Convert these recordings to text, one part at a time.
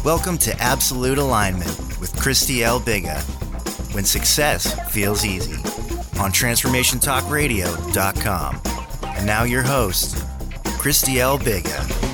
Welcome to Absolute Alignment with Christy L. Biga, when success feels easy, on TransformationTalkRadio.com. And now your host, Christy L. Biga.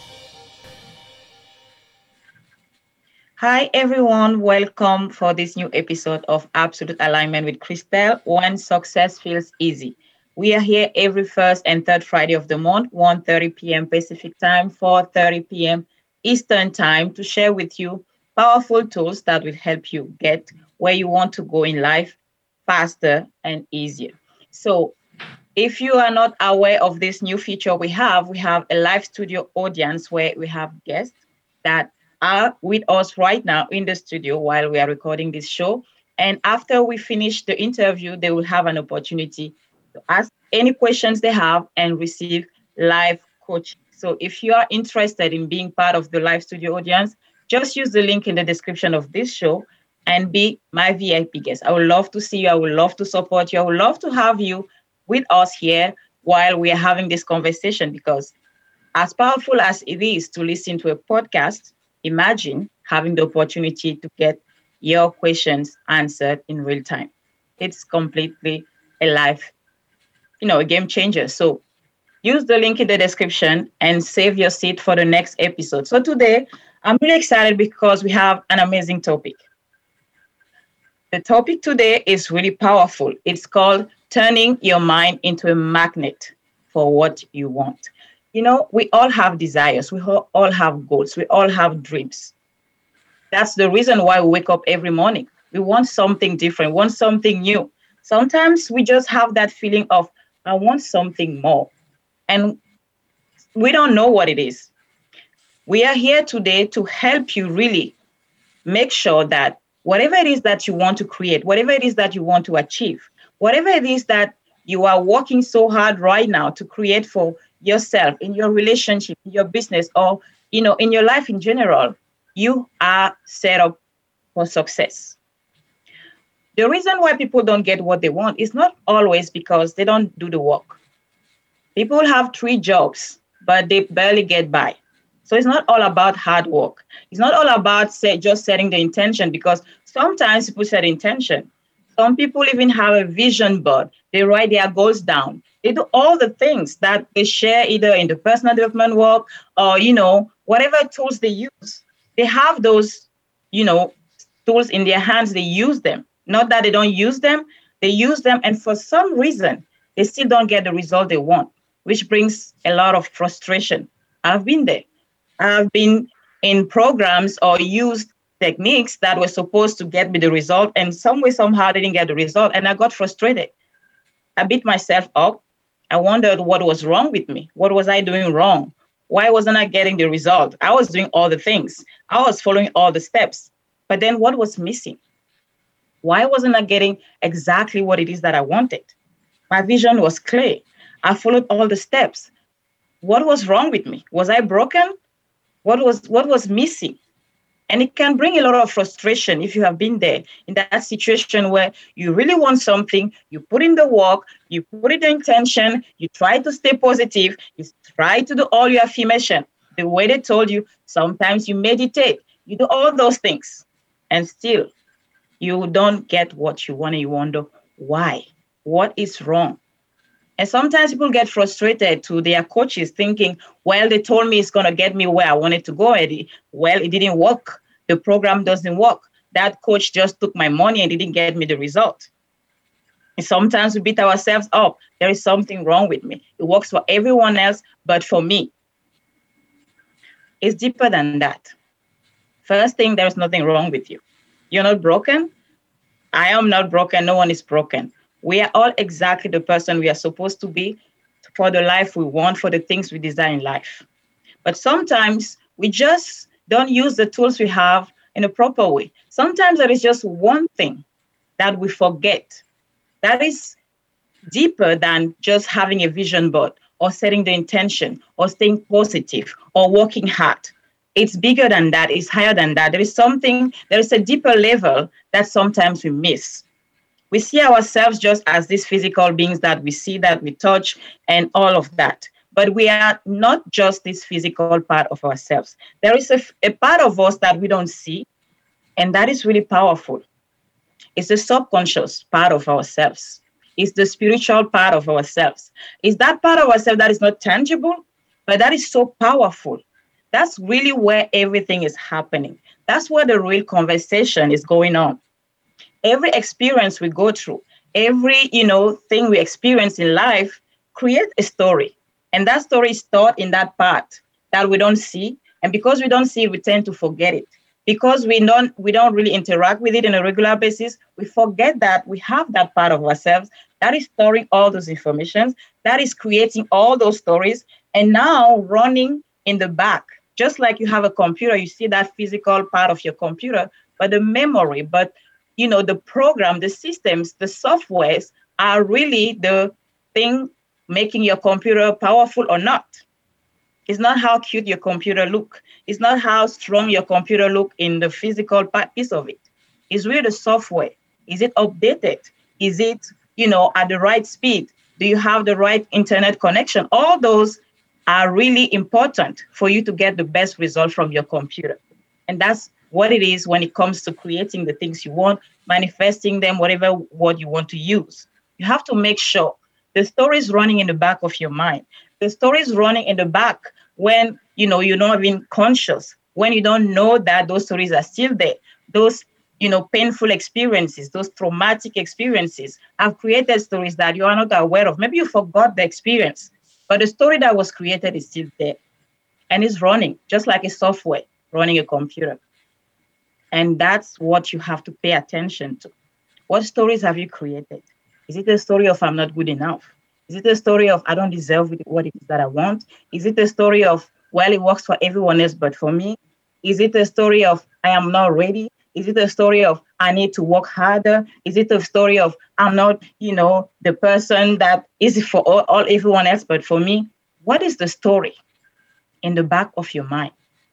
Hi everyone, welcome for this new episode of Absolute Alignment with Christelle, when success feels easy. We are here every first and third Friday of the month, 1:30 p.m. Pacific time, 4:30 p.m. Eastern time, to share with you powerful tools that will help you get where you want to go in life faster and easier. So if you are not aware of this new feature we have a live studio audience where we have guests that are with us right now in the studio while we are recording this show. And after we finish the interview, they will have an opportunity to ask any questions they have and receive live coaching. So if you are interested in being part of the live studio audience, just use the link in the description of this show and be my VIP guest. I would love to see you. I would love to support you. I would love to have you with us here while we are having this conversation, because as powerful as it is to listen to a podcast, imagine having the opportunity to get your questions answered in real time. It's completely a life, a game changer. So use the link in the description and save your seat for the next episode. So today, I'm really excited because we have an amazing topic. The topic today is really powerful. It's called turning your mind into a magnet for what you want. We all have desires. We all have goals. We all have dreams. That's the reason why we wake up every morning. We want something different, want something new. Sometimes we just have that feeling of, I want something more. And we don't know what it is. We are here today to help you really make sure that whatever it is that you want to create, whatever it is that you want to achieve, whatever it is that you are working so hard right now to create for yourself, in your relationship, in your business, or in your life in general, you are set up for success. The reason why people don't get what they want is not always because they don't do the work. People have 3 jobs, but they barely get by. So it's not all about hard work. It's not all about just setting the intention, because sometimes people set intention. Some people even have a vision board. They write their goals down. They do all the things that they share either in the personal development work or, whatever tools they use. They have those, tools in their hands. They use them. Not that they don't use them. They use them. And for some reason, they still don't get the result they want, which brings a lot of frustration. I've been there. I've been in programs or used techniques that were supposed to get me the result, and some way, somehow, didn't get the result, and I got frustrated. I beat myself up. I wondered what was wrong with me. What was I doing wrong? Why wasn't I getting the result? I was doing all the things. I was following all the steps. But then what was missing? Why wasn't I getting exactly what it is that I wanted? My vision was clear. I followed all the steps. What was wrong with me? Was I broken? What was missing? And it can bring a lot of frustration if you have been there in that situation where you really want something, you put in the work, you put in the intention, you try to stay positive, you try to do all your affirmation the way they told you. Sometimes you meditate, you do all those things, and still you don't get what you want, and you wonder why. What is wrong? And sometimes people get frustrated to their coaches thinking, well, they told me it's going to get me where I wanted to go already. Well, it didn't work. The program doesn't work. That coach just took my money and didn't get me the result. And sometimes we beat ourselves up. There is something wrong with me. It works for everyone else, but for me. It's deeper than that. First thing, there's nothing wrong with you. You're not broken. I am not broken. No one is broken. We are all exactly the person we are supposed to be for the life we want, for the things we desire in life. But sometimes we just don't use the tools we have in a proper way. Sometimes there is just one thing that we forget that is deeper than just having a vision board or setting the intention or staying positive or working hard. It's bigger than that. It's higher than that. There is a deeper level that sometimes we miss. We see ourselves just as these physical beings that we see, that we touch, and all of that. But we are not just this physical part of ourselves. There is a part of us that we don't see, and that is really powerful. It's the subconscious part of ourselves. It's the spiritual part of ourselves. It's that part of ourselves that is not tangible, but that is so powerful. That's really where everything is happening. That's where the real conversation is going on. Every experience we go through, every thing we experience in life create a story. And that story is stored in that part that we don't see. And because we don't see it, we tend to forget it. Because we don't really interact with it on a regular basis, we forget that we have that part of ourselves that is storing all those informations, that is creating all those stories, and now running in the back. Just like you have a computer, you see that physical part of your computer, but the memory, the program, the systems, the softwares are really the thing making your computer powerful or not. It's not how cute your computer look. It's not how strong your computer look in the physical piece of it. It's really the software. Is it updated? Is it, at the right speed? Do you have the right internet connection? All those are really important for you to get the best result from your computer. And that's what it is when it comes to creating the things you want, manifesting them, whatever word you want to use. You have to make sure the story is running in the back of your mind. The story is running in the back when, you're not even conscious, when you don't know that those stories are still there. Those, painful experiences, those traumatic experiences have created stories that you are not aware of. Maybe you forgot the experience, but the story that was created is still there and is running, just like a software running a computer. And that's what you have to pay attention to. What stories have you created? Is it a story of I'm not good enough? Is it a story of I don't deserve what it is that I want? Is it a story of, well, it works for everyone else but for me? Is it a story of I am not ready? Is it a story of I need to work harder? Is it a story of I'm not, the person that is for all everyone else but for me? What is the story in the back of your mind?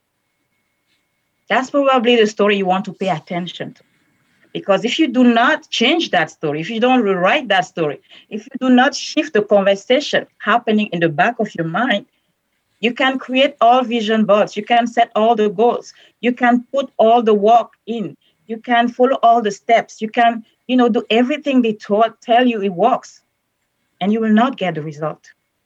That's probably the story you want to pay attention to. Because if you do not change that story, if you don't rewrite that story, if you do not shift the conversation happening in the back of your mind, you can create all vision boards. You can set all the goals. You can put all the work in. You can follow all the steps. You can, do everything they tell you it works. And you will not get the result.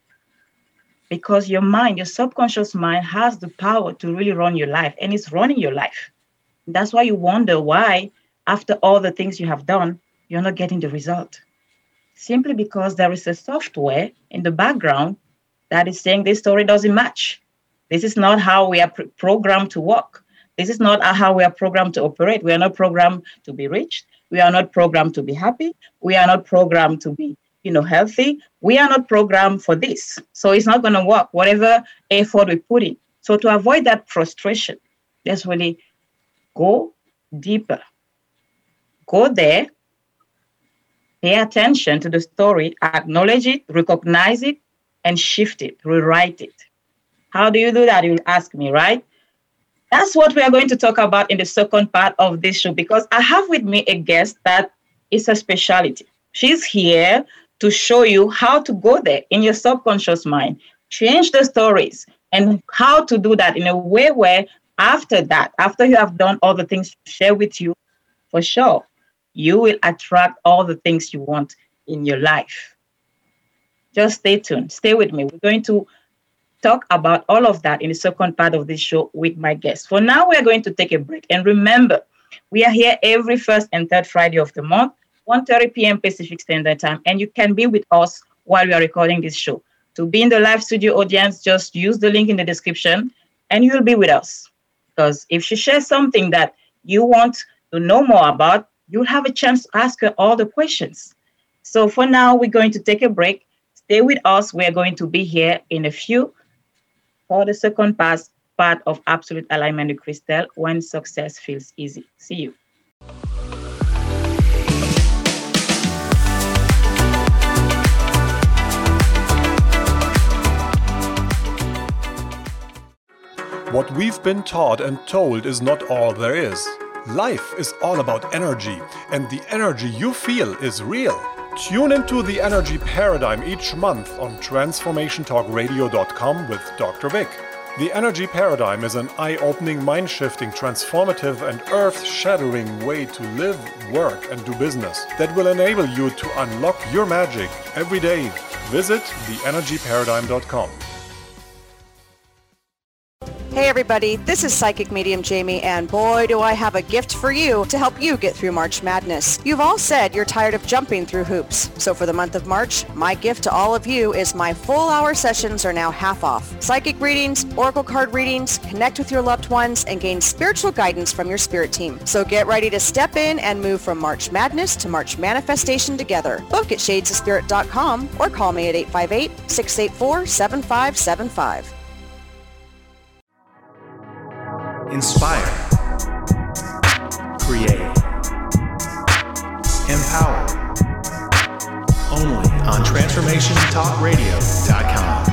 Because your mind, your subconscious mind has the power to really run your life. And it's running your life. That's why you wonder why, after all the things you have done, you're not getting the result. Simply because there is a software in the background that is saying this story doesn't match. This is not how we are programmed to work. This is not how we are programmed to operate. We are not programmed to be rich. We are not programmed to be happy. We are not programmed to be, healthy. We are not programmed for this. So it's not going to work, whatever effort we put in. So to avoid that frustration, let's really go deeper. Go there, pay attention to the story, acknowledge it, recognize it, and shift it, rewrite it. How do you do that? You'll ask me, right? That's what we are going to talk about in the second part of this show, because I have with me a guest that is a specialty. She's here to show you how to go there in your subconscious mind, change the stories, and how to do that in a way where after that, after you have done all the things to share with you, for sure, you will attract all the things you want in your life. Just stay tuned. Stay with me. We're going to talk about all of that in the second part of this show with my guest. For now, we're going to take a break. And remember, we are here every first and third Friday of the month, 1:30 p.m. Pacific Standard Time. And you can be with us while we are recording this show. To be in the live studio audience, just use the link in the description and you'll be with us. Because if she shares something that you want to know more about, you'll have a chance to ask her all the questions. So for now, we're going to take a break. Stay with us. We're going to be here in a few for the second part of Absolute Alignment with Christelle, when success feels easy. See you. What we've been taught and told is not all there is. Life is all about energy, and the energy you feel is real. Tune into the Energy Paradigm each month on TransformationTalkRadio.com with Dr. Vic. The Energy Paradigm is an eye-opening, mind-shifting, transformative, and earth-shattering way to live, work, and do business that will enable you to unlock your magic every day. Visit theenergyparadigm.com. Hey everybody, this is Psychic Medium Jamie, and boy do I have a gift for you to help you get through March Madness. You've all said you're tired of jumping through hoops, so for the month of March, my gift to all of you is my full hour sessions are now half off. Psychic readings, oracle card readings, connect with your loved ones, and gain spiritual guidance from your spirit team. So get ready to step in and move from March Madness to March Manifestation together. Book at shadesofspirit.com or call me at 858-684-7575. Inspire, create, empower. Only on TransformationTalkRadio.com.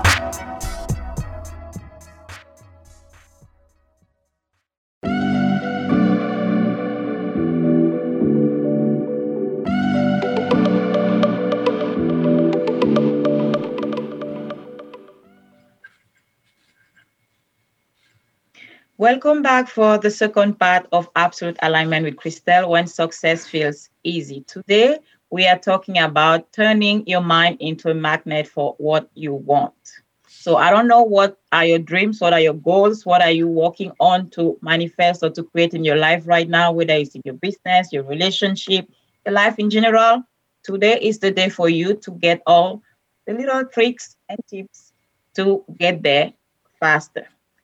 Welcome back for the second part of Absolute Alignment with Christelle, when success feels easy. Today, we are talking about turning your mind into a magnet for what you want. So I don't know what are your dreams, what are your goals, what are you working on to manifest or to create in your life right now, whether it's in your business, your relationship, your life in general. Today is the day for you to get all the little tricks and tips to get there faster.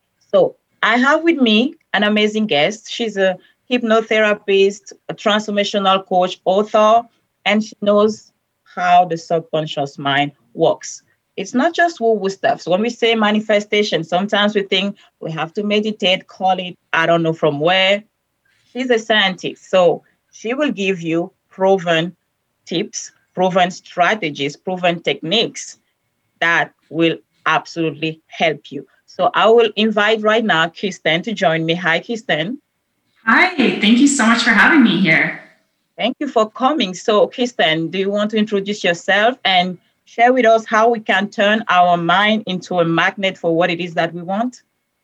So I have with me an amazing guest. She's a hypnotherapist, a transformational coach, author, and she knows how the subconscious mind works. It's not just woo-woo stuff. So when we say manifestation, sometimes we think we have to meditate, call it, I don't know from where. She's a scientist. So she will give you proven tips, proven strategies, proven techniques that will absolutely help you. So I will invite right now Kristen to join me. Hi, Kristen. Hi, thank you so much for having me here. Thank you for coming. So, Kristen, do you want to introduce yourself and share with us how we can turn our mind into a magnet for what it is that we want?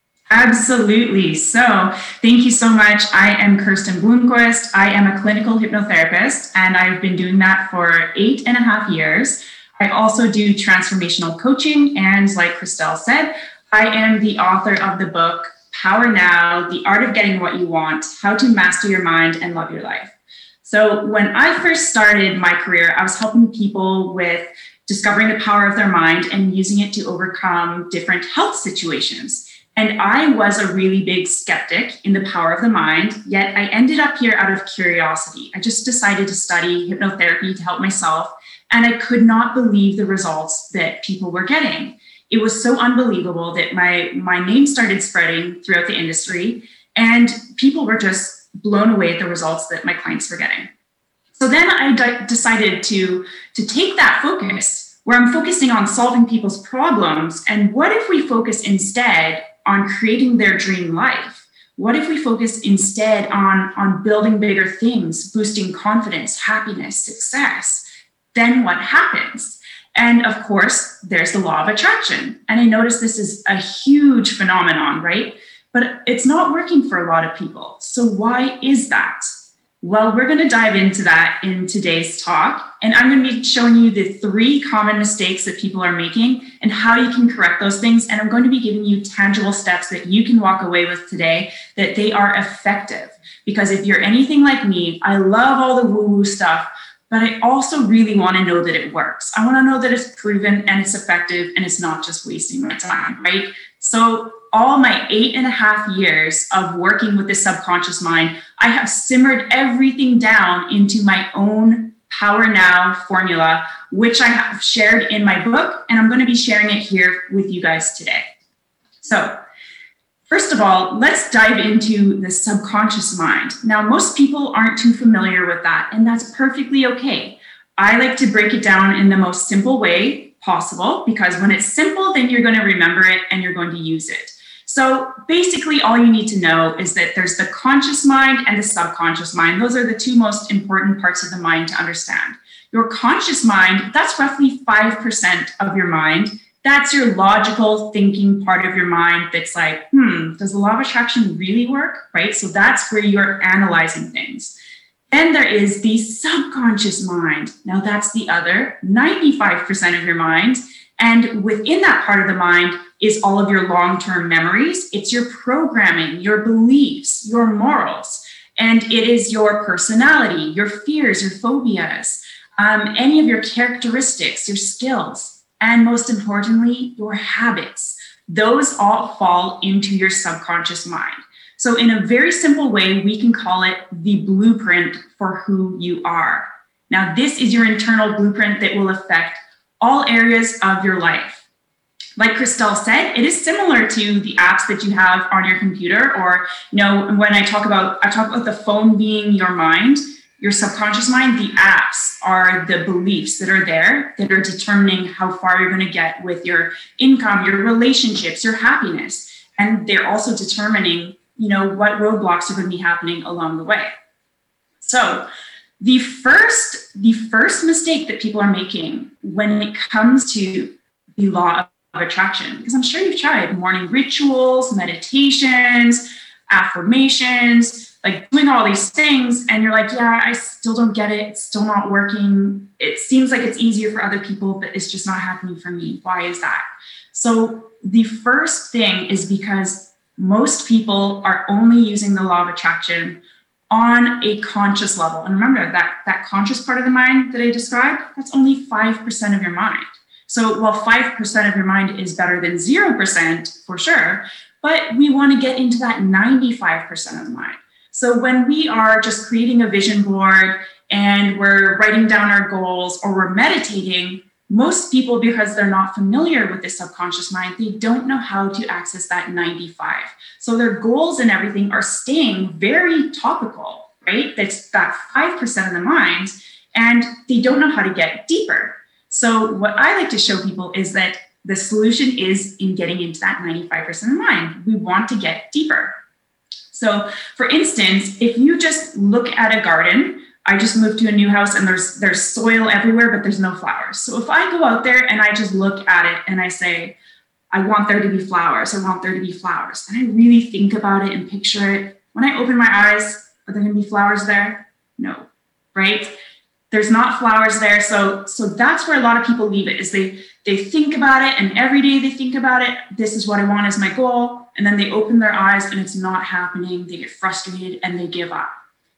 Absolutely. So thank you so much. I am Kirsten Bloomquist. I am a clinical hypnotherapist, and I've been doing that for 8.5 years. I also do transformational coaching, and like Christelle said, I am the author of the book, Power Now, The Art of Getting What You Want, How to Master Your Mind and Love Your Life. So when I first started my career, I was helping people with discovering the power of their mind and using it to overcome different health situations. And I was a really big skeptic in the power of the mind, yet I ended up here out of curiosity. I just decided to study hypnotherapy to help myself, and I could not believe the results that people were getting. It was so unbelievable that my name started spreading throughout the industry, and people were just blown away at the results that my clients were getting. So then I decided to take that focus, where I'm focusing on solving people's problems, and what if we focus instead on creating their dream life? What if we focus instead on building bigger things, boosting confidence, happiness, success? Then what happens? And of course, there's the law of attraction. And I noticed this is a huge phenomenon, right? But it's not working for a lot of people. So why is that? Well, we're going to dive into that in today's talk. And I'm going to be showing you the 3 common mistakes that people are making and how you can correct those things. And I'm going to be giving you tangible steps that you can walk away with today, that they are effective. Because if you're anything like me, I love all the woo-woo stuff, but I also really want to know that it works. I want to know that it's proven and it's effective and it's not just wasting my time, right? So all my 8.5 years of working with the subconscious mind, I have simmered everything down into my own Power Now formula, which I have shared in my book, and I'm going to be sharing it here with you guys today. So first of all, let's dive into the subconscious mind. Now, most people aren't too familiar with that, and that's perfectly okay. I like to break it down in the most simple way possible, because when it's simple, then you're going to remember it and you're going to use it. So basically, all you need to know is that there's the conscious mind and the subconscious mind. Those are the 2 most important parts of the mind to understand. Your conscious mind, that's roughly 5% of your mind. That's your logical thinking part of your mind that's like, does the law of attraction really work, right? So that's where you're analyzing things. Then there is the subconscious mind. Now that's the other 95% of your mind. And within that part of the mind is all of your long-term memories. It's your programming, your beliefs, your morals, and it is your personality, your fears, your phobias, any of your characteristics, your skills, and most importantly, your habits. Those all fall into your subconscious mind. So in a very simple way, we can call it the blueprint for who you are. Now, this is your internal blueprint that will affect all areas of your life. Like Christelle said, it is similar to the apps that you have on your computer, or, when I talk about the phone being your mind, your subconscious mind. The apps are the beliefs that are there that are determining how far you're going to get with your income, your relationships, your happiness. And they're also determining, what roadblocks are going to be happening along the way. So the first mistake that people are making when it comes to the law of attraction, because I'm sure you've tried morning rituals, meditations, affirmations, like doing all these things, and you're like, yeah, I still don't get it. It's still not working. It seems like it's easier for other people, but it's just not happening for me. Why is that? So the first thing is because most people are only using the law of attraction on a conscious level. And remember that conscious part of the mind that I described, that's only 5% of your mind. So while 5% of your mind is better than 0% for sure, but we want to get into that 95% of the mind. So when we are just creating a vision board and we're writing down our goals or we're meditating, most people, because they're not familiar with the subconscious mind, they don't know how to access that 95. So their goals and everything are staying very topical, right? That's that 5% of the mind, and they don't know how to get deeper. So what I like to show people is that the solution is in getting into that 95% of the mind. We want to get deeper. So for instance, if you just look at a garden, I just moved to a new house and there's soil everywhere, but there's no flowers. So if I go out there and I just look at it and I say, I want there to be flowers, I want there to be flowers, and I really think about it and picture it, when I open my eyes, are there going to be flowers there? No, right? There's not flowers there. So that's where a lot of people leave it, is they think about it, and every day they think about it. This is what I want as my goal. And then they open their eyes and it's not happening. They get frustrated and they give up.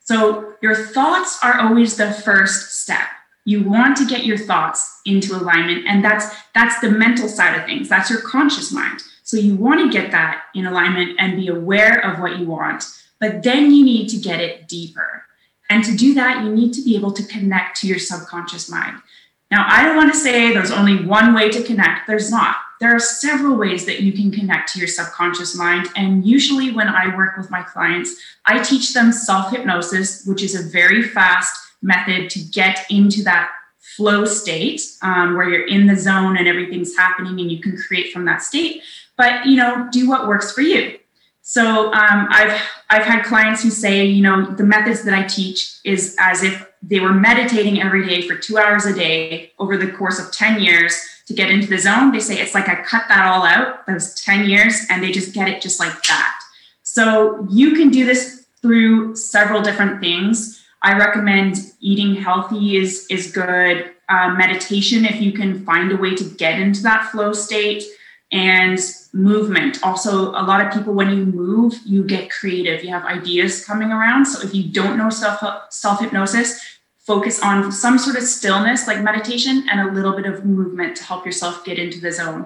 So your thoughts are always the first step. You want to get your thoughts into alignment. And that's the mental side of things. That's your conscious mind. So you want to get that in alignment and be aware of what you want. But then you need to get it deeper. And to do that, you need to be able to connect to your subconscious mind. Now, I don't want to say there's only one way to connect. There's not. There are several ways that you can connect to your subconscious mind. And usually when I work with my clients, I teach them self-hypnosis, which is a very fast method to get into that flow state where you're in the zone and everything's happening and you can create from that state. But, do what works for you. So I've had clients who say, the methods that I teach is as if they were meditating every day for 2 hours a day over the course of 10 years to get into the zone. They say it's like I cut that all out, those 10 years, and they just get it just like that. So you can do this through several different things. I recommend eating healthy is good. Meditation, if you can find a way to get into that flow state, and movement. Also, a lot of people, when you move, you get creative. You have ideas coming around. So if you don't know self-hypnosis, focus on some sort of stillness like meditation and a little bit of movement to help yourself get into the zone.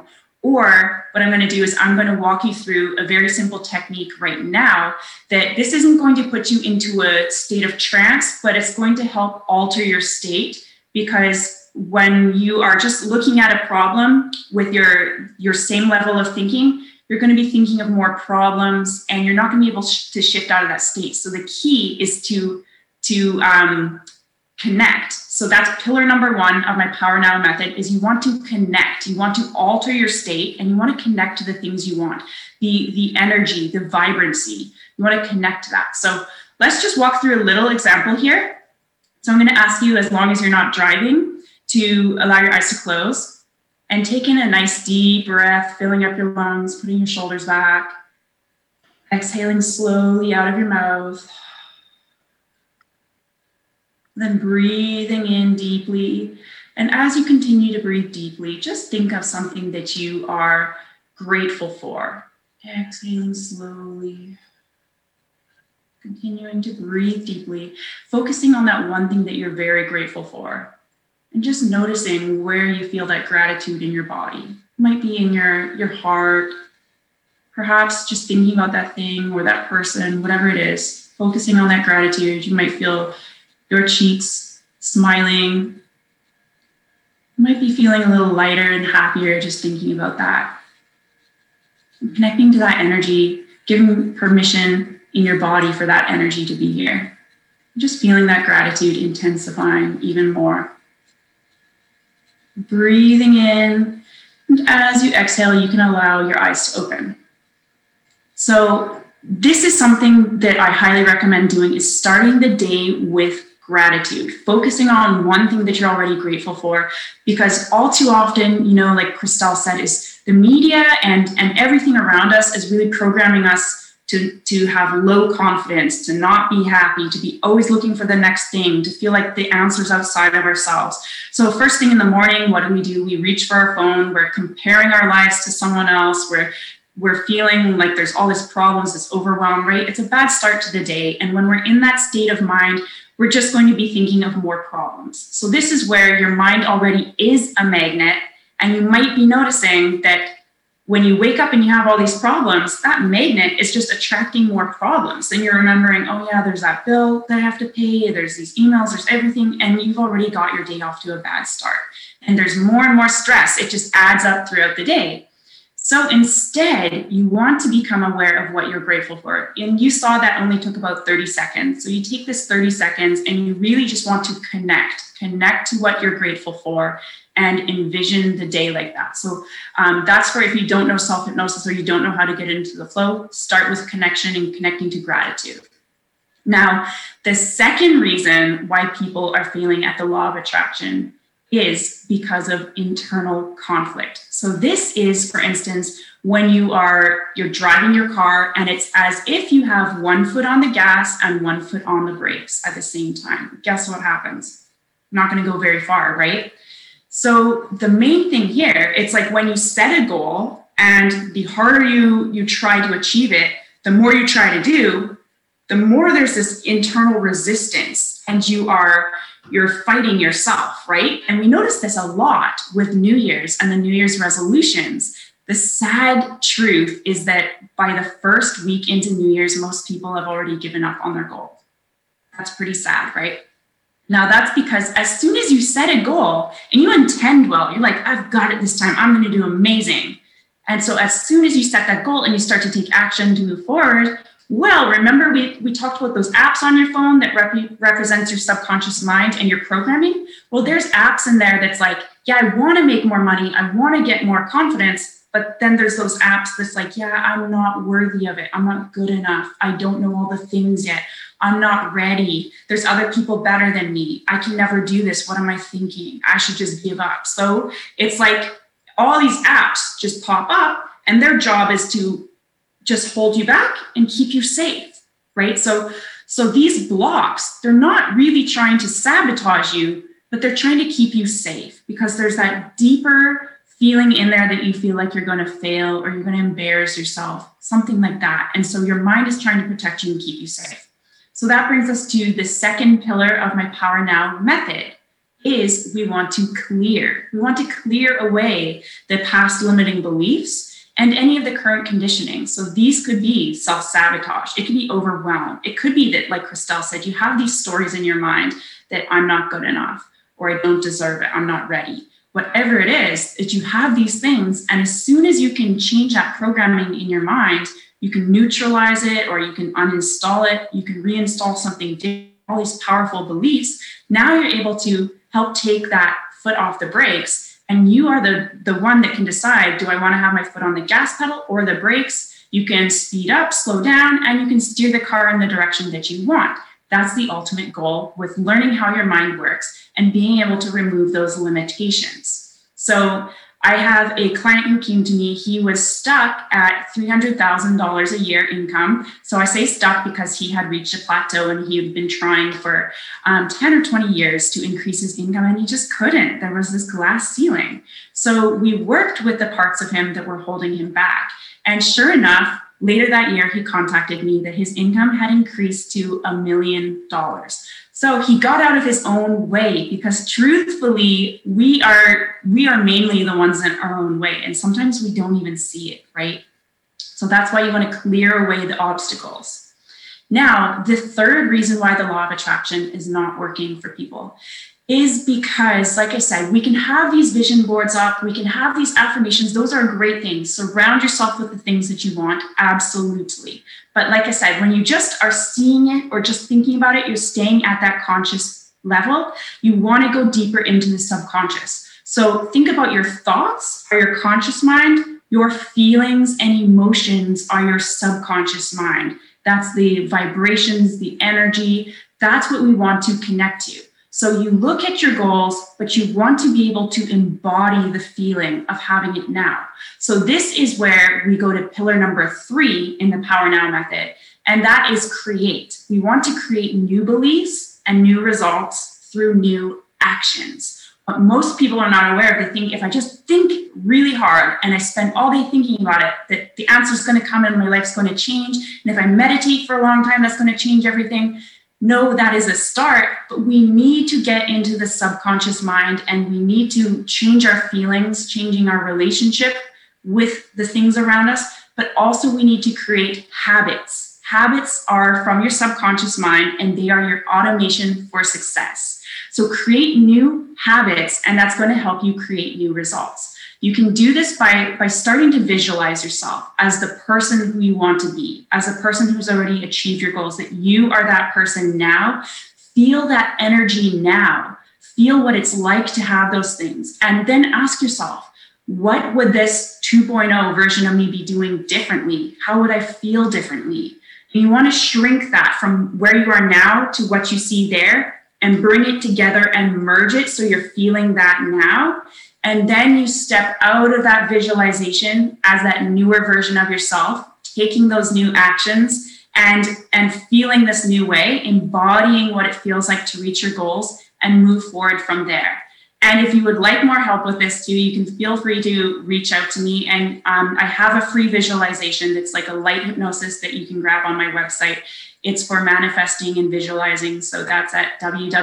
Or what I'm going to do is I'm going to walk you through a very simple technique right now that this isn't going to put you into a state of trance, but it's going to help alter your state, because when you are just looking at a problem with your same level of thinking, you're going to be thinking of more problems and you're not going to be able to shift out of that state. So the key is to connect. So that's pillar number one of my Power Now method, is you want to connect. You want to alter your state and you want to connect to the things you want, the energy, the vibrancy. You want to connect to that. So let's just walk through a little example here. So I'm going to ask you, as long as you're not driving, to allow your eyes to close and take in a nice deep breath, filling up your lungs, putting your shoulders back, exhaling slowly out of your mouth. Then breathing in deeply. And as you continue to breathe deeply, just think of something that you are grateful for. Exhaling slowly. Continuing to breathe deeply, focusing on that one thing that you're very grateful for. And just noticing where you feel that gratitude in your body. It might be in your heart, perhaps just thinking about that thing or that person, whatever it is, focusing on that gratitude. You might feel your cheeks smiling. You might be feeling a little lighter and happier just thinking about that. And connecting to that energy, giving permission in your body for that energy to be here. Just feeling that gratitude intensifying even more. Breathing in, and as you exhale, you can allow your eyes to open. So this is something that I highly recommend doing, is starting the day with gratitude, focusing on one thing that you're already grateful for, because all too often, like Christelle said, is the media and everything around us is really programming us to have low confidence, to not be happy, to be always looking for the next thing, to feel like the answer's outside of ourselves. So first thing in the morning, what do? We reach for our phone, we're comparing our lives to someone else, we're feeling like there's all these problems, this overwhelm, right? It's a bad start to the day. And when we're in that state of mind, we're just going to be thinking of more problems. So this is where your mind already is a magnet, and you might be noticing that when you wake up and you have all these problems, that magnet is just attracting more problems. Then you're remembering, oh yeah, there's that bill that I have to pay, there's these emails, there's everything, and you've already got your day off to a bad start. And there's more and more stress. It just adds up throughout the day. So instead, you want to become aware of what you're grateful for. And you saw that only took about 30 seconds. So you take this 30 seconds and you really just want to connect to what you're grateful for and envision the day like that. So that's where, if you don't know self-hypnosis or you don't know how to get into the flow, start with connection and connecting to gratitude. Now, the second reason why people are failing at the law of attraction is because of internal conflict. So this is, for instance, when you're driving your car and it's as if you have one foot on the gas and one foot on the brakes at the same time. Guess what happens? Not going to go very far, right? So the main thing here, it's like when you set a goal and the harder you try to achieve it, the more you try to do, the more there's this internal resistance and you're fighting yourself, right? And we notice this a lot with New Year's and the New Year's resolutions. The sad truth is that by the first week into New Year's, most people have already given up on their goal. That's pretty sad, right? Now that's because as soon as you set a goal and you intend well, you're like, I've got it this time, I'm going to do amazing. And so as soon as you set that goal and you start to take action to move forward, well, remember we talked about those apps on your phone that represents your subconscious mind and your programming? Well, there's apps in there that's like, yeah, I want to make more money. I want to get more confidence. But then there's those apps that's like, yeah, I'm not worthy of it. I'm not good enough. I don't know all the things yet. I'm not ready. There's other people better than me. I can never do this. What am I thinking? I should just give up. So it's like all these apps just pop up and their job is to just hold you back and keep you safe, right? So these blocks, they're not really trying to sabotage you, but they're trying to keep you safe because there's that deeper feeling in there that you feel like you're going to fail or you're going to embarrass yourself, something like that. And so your mind is trying to protect you and keep you safe. So that brings us to the second pillar of my Power Now method is we want to clear. We want to clear away the past limiting beliefs and any of the current conditioning. So these could be self-sabotage. It could be overwhelm. It could be that, like Christelle said, you have these stories in your mind that I'm not good enough, or I don't deserve it, I'm not ready. Whatever it is, that you have these things, and as soon as you can change that programming in your mind, you can neutralize it, or you can uninstall it, you can reinstall something different, all these powerful beliefs. Now you're able to help take that foot off the brakes. And you are the one that can decide, do I want to have my foot on the gas pedal or the brakes? You can speed up, slow down, and you can steer the car in the direction that you want. That's the ultimate goal with learning how your mind works and being able to remove those limitations. So I have a client who came to me. He was stuck at $300,000 a year income. So I say stuck because he had reached a plateau and he had been trying for 10 or 20 years to increase his income, and he just couldn't. There was this glass ceiling. So we worked with the parts of him that were holding him back. And sure enough, later that year, he contacted me that his income had increased to $1 million. So he got out of his own way, because truthfully, we are mainly the ones in our own way. And sometimes we don't even see it, right? So that's why you want to clear away the obstacles. Now, the third reason why the law of attraction is not working for people is because, like I said, we can have these vision boards up, we can have these affirmations. Those are great things. Surround yourself with the things that you want, absolutely. But like I said, when you just are seeing it or just thinking about it, you're staying at that conscious level. You want to go deeper into the subconscious. So think about your thoughts are your conscious mind, your feelings and emotions are your subconscious mind. That's the vibrations, the energy. That's what we want to connect to. So you look at your goals, but you want to be able to embody the feeling of having it now. So this is where we go to pillar number 3 in the Power Now method, and that is create. We want to create new beliefs and new results through new actions. What most people are not aware of, they think if I just think really hard and I spend all day thinking about it, that the answer is going to come and my life's going to change. And if I meditate for a long time, that's going to change everything. No, that is a start, but we need to get into the subconscious mind and we need to change our feelings, changing our relationship with the things around us, but also we need to create habits. Habits are from your subconscious mind and they are your automation for success. So create new habits and that's going to help you create new results. You can do this by starting to visualize yourself as the person who you want to be, as a person who's already achieved your goals, that you are that person now. Feel that energy now. Feel what it's like to have those things. And then ask yourself, what would this 2.0 version of me be doing differently? How would I feel differently? And you want to shrink that from where you are now to what you see there and bring it together and merge it so you're feeling that now. And then you step out of that visualization as that newer version of yourself, taking those new actions and feeling this new way, embodying what it feels like to reach your goals and move forward from there. And if you would like more help with this too, you can feel free to reach out to me. And I have a free visualization that's like a light hypnosis that you can grab on my website. It's for manifesting and visualizing. So that's at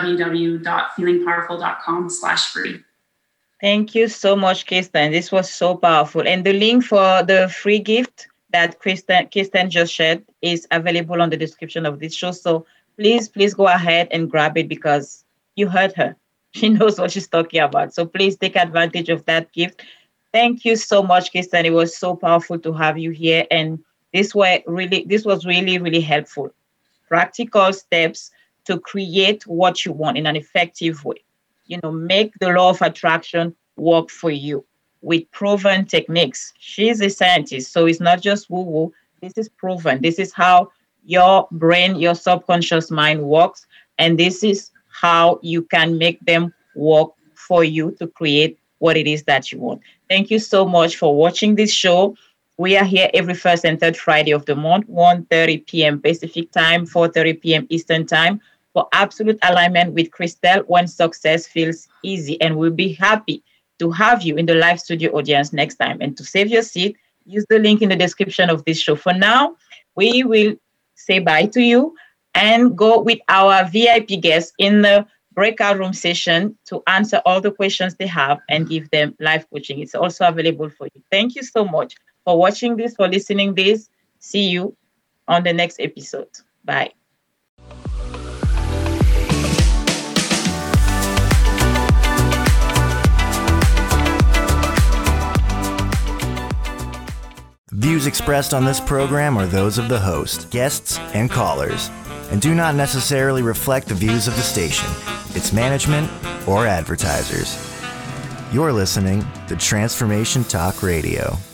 www.feelingpowerful.com/free. Thank you so much, Kirsten. This was so powerful. And the link for the free gift that Kirsten just shared is available on the description of this show. So please go ahead and grab it because you heard her. She knows what she's talking about. So please take advantage of that gift. Thank you so much, Kirsten. It was so powerful to have you here. And this was really, really helpful. Practical steps to create what you want in an effective way. Make the law of attraction work for you with proven techniques. She's a scientist, so it's not just woo-woo. This is proven. This is how your brain, your subconscious mind works, and this is how you can make them work for you to create what it is that you want. Thank you so much for watching this show. We are here every first and third Friday of the month, 1:30 p.m. Pacific time, 4:30 p.m. Eastern time, for Absolute Alignment with Christelle, when success feels easy. And we'll be happy to have you in the live studio audience next time. And to save your seat, use the link in the description of this show. For now, we will say bye to you and go with our VIP guests in the breakout room session to answer all the questions they have and give them live coaching. It's also available for you. Thank you so much for watching this, for listening this. See you on the next episode. Bye. Views expressed on this program are those of the host, guests, and callers, and do not necessarily reflect the views of the station, its management, or advertisers. You're listening to Transformation Talk Radio.